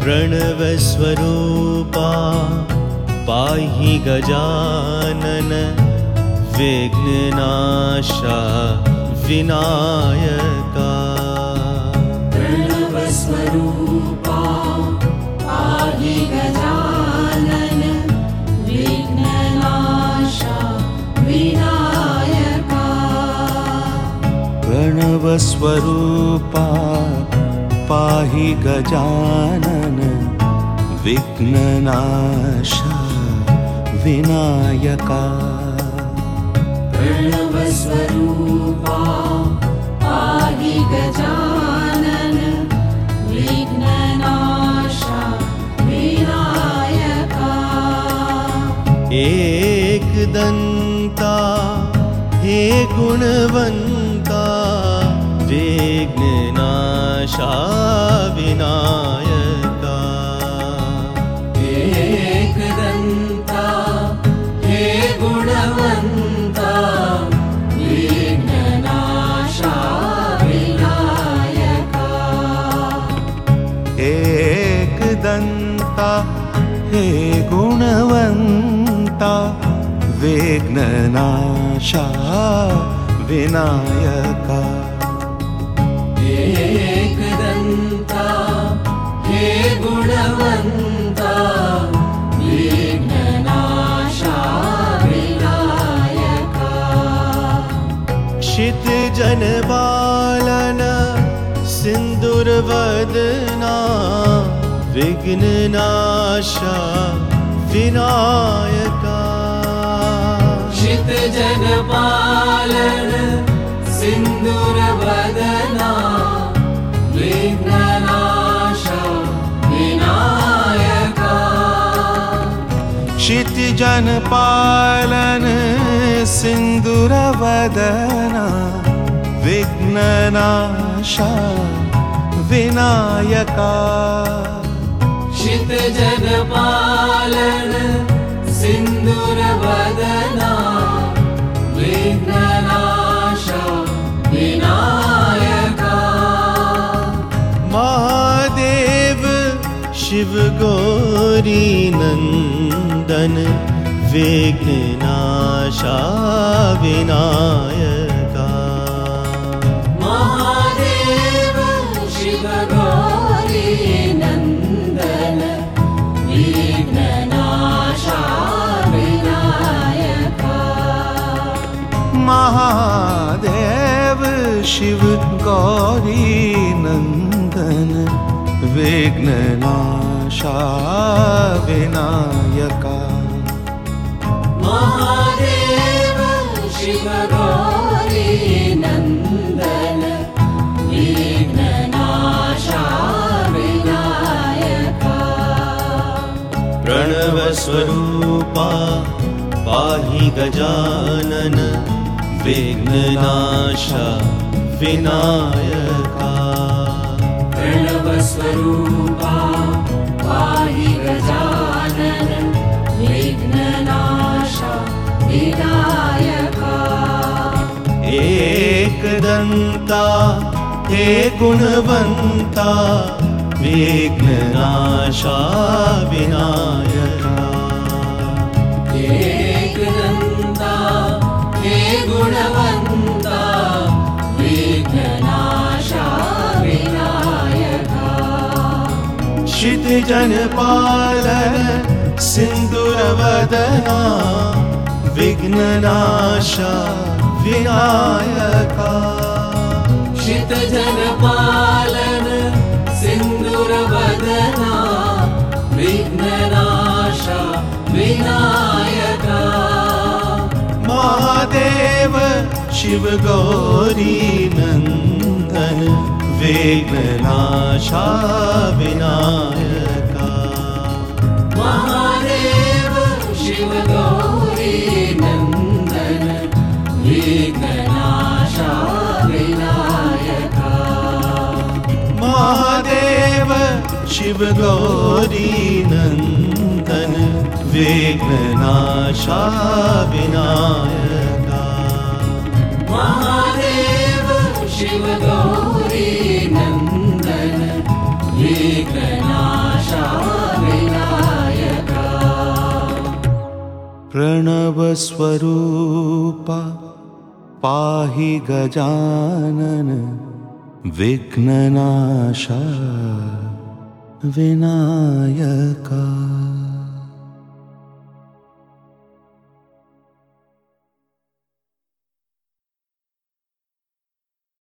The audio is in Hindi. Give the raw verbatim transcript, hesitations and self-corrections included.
प्रणवस्वरूपा पाहि गजानन विघ्ननाशा विनायका। प्रणवस्वरूपा पाहि गजानन विघ्ननाशा विनायका। प्रणवस्वरूपा पाहि गजानन विघ्ननाशा विनायका। प्रणवस्वरूपा पाहि गजानन विघ्ननाशा विनायका। एकदन्ता हे गुणवन्ता विघ्ननाशा विनायका। एकदन्ता हे गुणवन्ता विघ्ननाशा विनायका। एकदन्ता हे गुणवन्ता विघ्ननाशा विनायका। एकदन्ता हे गुणवन्ता विघ्ननाशा विनायका। क्षितिजनपालन सिन्दूरवदना विघ्ननाशा विनायका। क्षितिजनपालन सिन्दूरवदना विघ्ननाशा विनायका। क्षितिजनपालन सिन्दूरवदना विघ्ननाशा विनायका। क्षितिजनपालन सिन्दूरवदना विघ्ननाशा विनायका। महादेव शिव गौरी नंदन विघ्ननाशा विनायका। महादेव शिव गौरी नंदन विघ्ननाशा विनायका। महादेव शिव गौरी नंदन विघ्ननाशा विनायका। महादेव शिव गौरी नंदन विघ्ननाशा विनायका। प्रणवस्वरूपा पाहि गजानन विघ्ननाशा विनायका। प्रणवस्वरूपा पाहि गजानन विघ्ननाशा विनायका। एकदन्ता हे गुणवन्ता विघ्ननाशा विनायका। एकदन्ता हे गुणवन्ता विघ्ननाशा विनायका। क्षितिजनपालन सिन्दूरवदना विघ्ननाशा विनायका। क्षितिजनपालन सिन्दूरवदना विघ्ननाशा विनायका। महादेव शिव गौरी नंदन विघ्ननाशा विनायका। महादेव शिव गौरी नंदन विघ्ननाशा विनायका। महादेव शिव गौरी नंदन विघ्ननाशा विनायका। महादेव शिव गौरी नंदन विघ्ननाशा आशा विनायका प्रणवस्वरूपा पाहि गजानन विघ्ननाशा विनायका।